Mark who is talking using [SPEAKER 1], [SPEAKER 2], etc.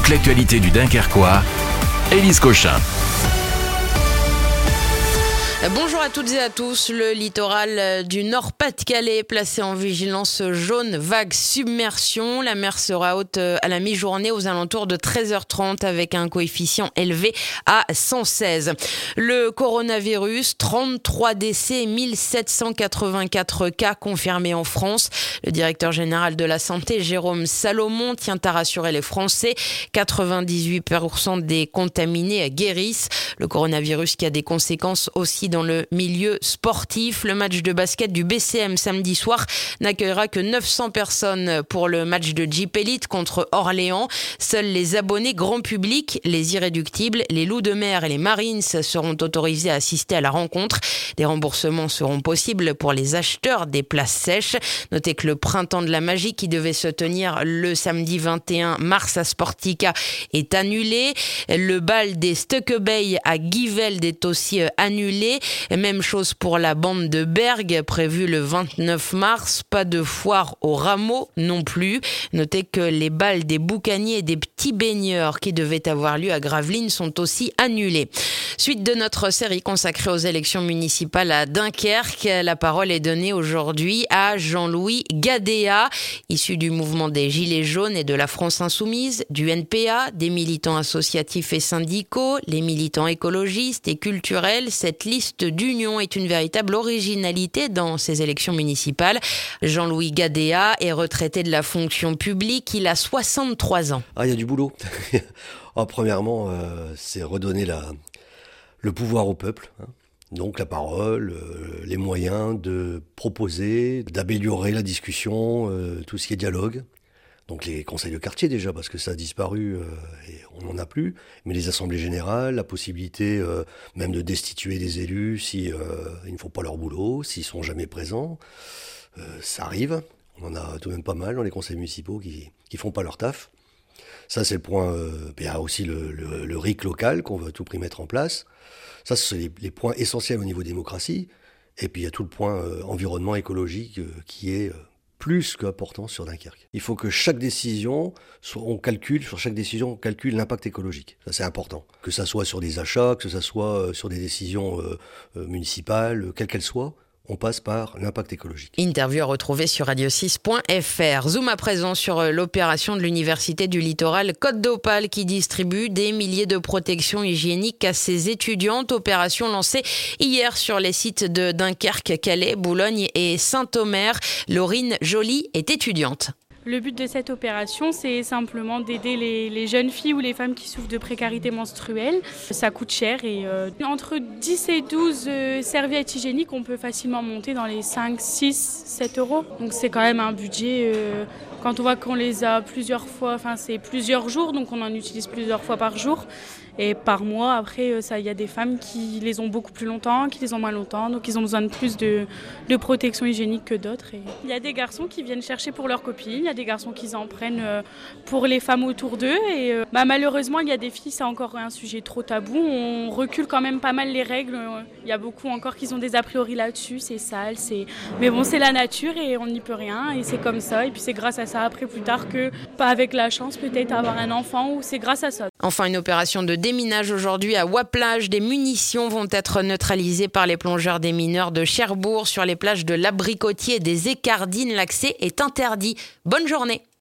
[SPEAKER 1] toute l'actualité du Dunkerquois, Élise Cochin.
[SPEAKER 2] Bonjour à toutes et à tous. Le littoral du Nord-Pas-de-Calais est placé en vigilance jaune vague submersion. La mer sera haute à la mi-journée aux alentours de 13h30 avec un coefficient élevé à 116. Le coronavirus, 33 décès, 1784 cas confirmés en France. Le directeur général de la Santé, Jérôme Salomon, tient à rassurer les Français. 98% des contaminés guérissent. Le coronavirus qui a des conséquences aussi dans le milieu sportif. Le match de basket du BCM samedi soir n'accueillera que 900 personnes pour le match de Jeep Elite contre Orléans. Seuls les abonnés grand public, les irréductibles, les loups de mer et les Marines seront autorisés à assister à la rencontre. Des remboursements seront possibles pour les acheteurs des places sèches. Notez que le printemps de la magie qui devait se tenir le samedi 21 mars à Sportica est annulé. Le bal des Stuck Bay à Givelde est aussi annulé. Même chose pour la bande de Bergue, prévue le 29 mars. Pas de foire au rameau non plus. Notez que les bals des boucaniers et des petits baigneurs qui devaient avoir lieu à Gravelines sont aussi annulés. Suite de notre série consacrée aux élections municipales à Dunkerque, la parole est donnée aujourd'hui à Jean-Louis Gadea, issu du mouvement des Gilets jaunes et de la France Insoumise, du NPA, des militants associatifs et syndicaux, les militants écologistes et culturels. Cette liste d'union est une véritable originalité dans ces élections municipales. Jean-Louis Gadea est retraité de la fonction publique. Il a 63 ans.
[SPEAKER 3] Il y a du boulot. Premièrement, c'est redonner le pouvoir au peuple. Donc la parole, les moyens de proposer, d'améliorer la discussion, tout ce qui est dialogue. Donc les conseils de quartier déjà, parce que ça a disparu et on n'en a plus. Mais les assemblées générales, la possibilité même de destituer des élus si ils ne font pas leur boulot, s'ils sont jamais présents. Ça arrive. On en a tout de même pas mal dans les conseils municipaux qui font pas leur taf. Ça c'est le point. Il y a aussi le RIC local qu'on veut à tout prix mettre en place. Ça c'est les points essentiels au niveau démocratie. Et puis il y a tout le point environnement écologique qui est plus qu'important sur Dunkerque. Il faut que chaque décision, on calcule l'impact écologique. Ça, c'est important. Que ça soit sur des achats, que ça soit sur des décisions municipales, quelles qu'elles soient, on passe par l'impact écologique.
[SPEAKER 2] Interview à retrouver sur radio6.fr. Zoom à présent sur l'opération de l'Université du Littoral Côte d'Opale qui distribue des milliers de protections hygiéniques à ses étudiantes. Opération lancée hier sur les sites de Dunkerque, Calais, Boulogne et Saint-Omer. Laurine Joly est étudiante.
[SPEAKER 4] Le but de cette opération, c'est simplement d'aider les jeunes filles ou les femmes qui souffrent de précarité menstruelle. Ça coûte cher et entre 10 et 12 serviettes hygiéniques, on peut facilement monter dans les 5, 6, 7 euros. Donc c'est quand même un budget, quand on voit qu'on les a plusieurs fois, c'est plusieurs jours, donc on en utilise plusieurs fois par jour. Et par mois, après, il y a des femmes qui les ont beaucoup plus longtemps, qui les ont moins longtemps, donc ils ont besoin de plus de protection hygiénique que d'autres. Et il y a des garçons qui viennent chercher pour leurs copines, il y a des garçons qui en prennent pour les femmes autour d'eux. Et malheureusement, il y a des filles, c'est encore un sujet trop tabou. On recule quand même pas mal les règles. Il y a beaucoup encore qui ont des a priori là-dessus, c'est sale, mais bon, c'est la nature et on n'y peut rien. Et c'est comme ça. Et puis c'est grâce à ça, après, plus tard, que pas avec la chance, peut-être avoir un enfant, ou c'est grâce à ça.
[SPEAKER 2] Enfin, une opération de déminage aujourd'hui à Waplage. Des munitions vont être neutralisées par les plongeurs des mineurs de Cherbourg sur les plages de l'Abricotier et des Écardines. L'accès est interdit. Bonne journée.